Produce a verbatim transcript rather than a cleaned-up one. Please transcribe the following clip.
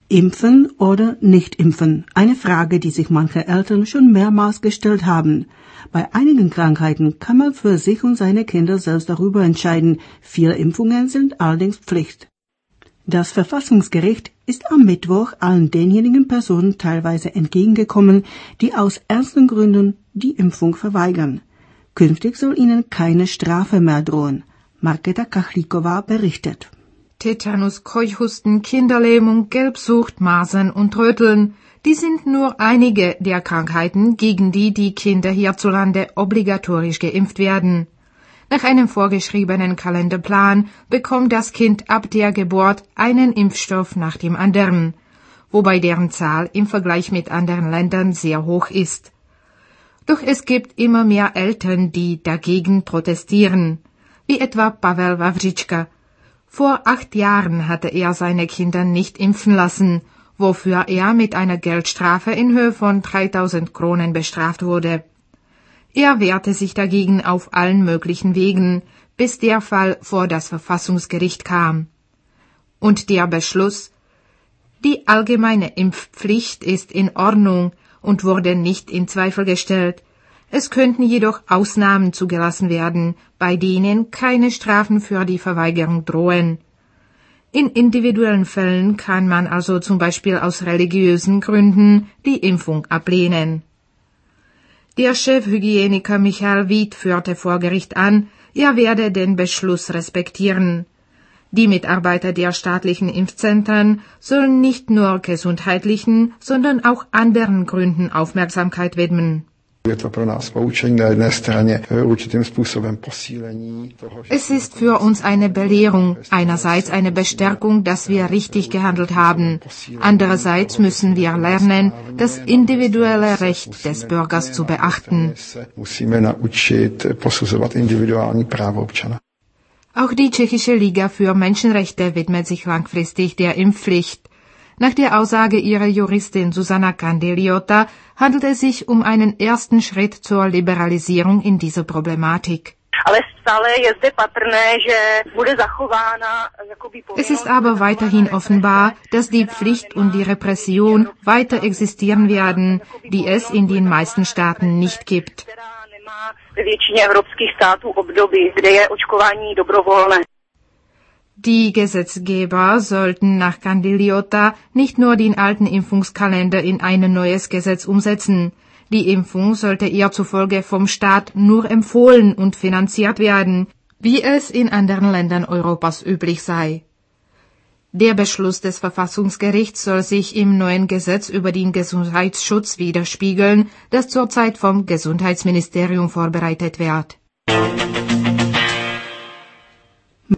Impfen oder nicht impfen? Eine Frage, die sich manche Eltern schon mehrmals gestellt haben. Bei einigen Krankheiten kann man für sich und seine Kinder selbst darüber entscheiden. Vier Impfungen sind allerdings Pflicht. Das Verfassungsgericht ist am Mittwoch allen denjenigen Personen teilweise entgegengekommen, die aus ernsten Gründen die Impfung verweigern. Künftig soll ihnen keine Strafe mehr drohen. Markéta Kachlíková berichtet. Tetanus, Keuchhusten, Kinderlähmung, Gelbsucht, Masern und Röteln, die sind nur einige der Krankheiten, gegen die die Kinder hierzulande obligatorisch geimpft werden. Nach einem vorgeschriebenen Kalenderplan bekommt das Kind ab der Geburt einen Impfstoff nach dem anderen, wobei deren Zahl im Vergleich mit anderen Ländern sehr hoch ist. Doch es gibt immer mehr Eltern, die dagegen protestieren, wie etwa Pavel Wawřička. Vor acht Jahren hatte er seine Kinder nicht impfen lassen, wofür er mit einer Geldstrafe in Höhe von dreitausend Kronen bestraft wurde. Er wehrte sich dagegen auf allen möglichen Wegen, bis der Fall vor das Verfassungsgericht kam. Und der Beschluss: Die allgemeine Impfpflicht ist in Ordnung und wurde nicht in Zweifel gestellt. Es könnten jedoch Ausnahmen zugelassen werden, bei denen keine Strafen für die Verweigerung drohen. In individuellen Fällen kann man also zum Beispiel aus religiösen Gründen die Impfung ablehnen. Der Chefhygieniker Michael Wied führte vor Gericht an, er werde den Beschluss respektieren. Die Mitarbeiter der staatlichen Impfzentren sollen nicht nur gesundheitlichen, sondern auch anderen Gründen Aufmerksamkeit widmen. Es ist für uns eine Belehrung, einerseits eine Bestärkung, dass wir richtig gehandelt haben. Andererseits müssen wir lernen, das individuelle Recht des Bürgers zu beachten. Auch die Tschechische Liga für Menschenrechte widmet sich langfristig der Impfpflicht. Nach der Aussage ihrer Juristin Zuzana Candigliota handelt es sich um einen ersten Schritt zur Liberalisierung in dieser Problematik. Es ist aber weiterhin offenbar, dass die Pflicht und die Repression weiter existieren werden, die es in den meisten Staaten nicht gibt. Die Gesetzgeber sollten nach Candigliota nicht nur den alten Impfungskalender in ein neues Gesetz umsetzen. Die Impfung sollte ihr zufolge vom Staat nur empfohlen und finanziert werden, wie es in anderen Ländern Europas üblich sei. Der Beschluss des Verfassungsgerichts soll sich im neuen Gesetz über den Gesundheitsschutz widerspiegeln, das zurzeit vom Gesundheitsministerium vorbereitet wird.